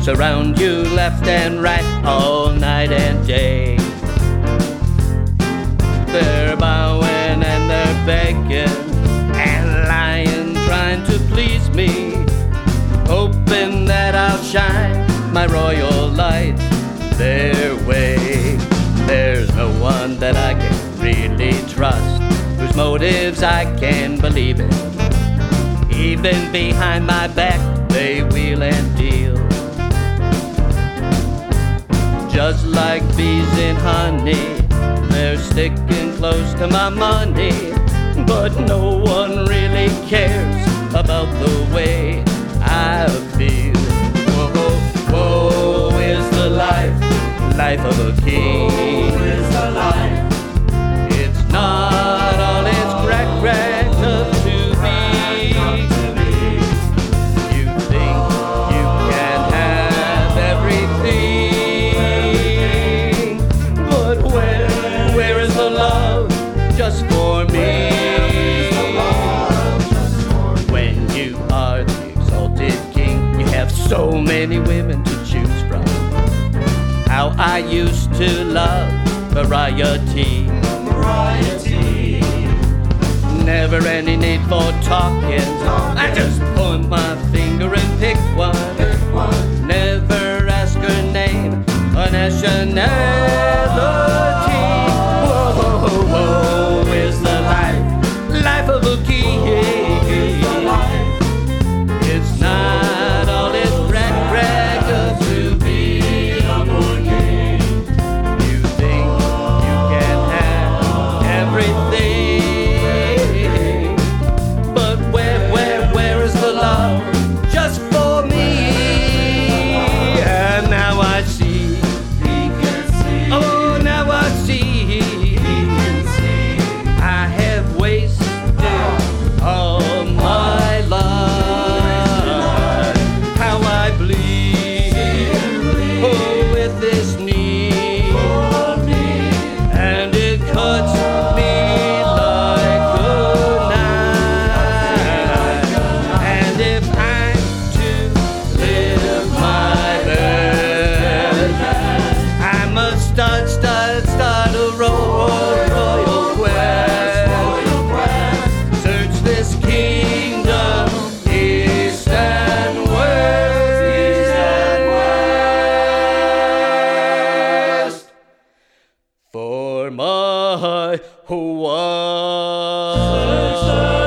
surround you left and right all night and day. They're bowing and they're begging and lying, trying to please me, hoping that I'll shine my royal light their way. There's no one that I can really trust, whose motives I can believe in. Even behind my back they wheel and deal, just like bees in honey. They're sticking close to my money, but no one really cares about the way I feel. Whoa, whoa is the life of a king. Whoa is the life. It's not all it's cracked up to be. You think you can have everything, but where is the love just for me? When you are the exalted king, you have so many women to choose from. How I used to love variety. Never any need for talking. I just point my finger and pick one. Never ask her name or nationality. Whoa, whoa is the life of a king. It's not all it's cracked up to be. You think you can have everything, but where is the love just for me? And now I see, oh now I see, I have wasted all my life. How I bleed, oh with this need, and it cuts me like a knife. And if I'm to live my best, I must start a royal quest. Search this kingdom east and west for my one.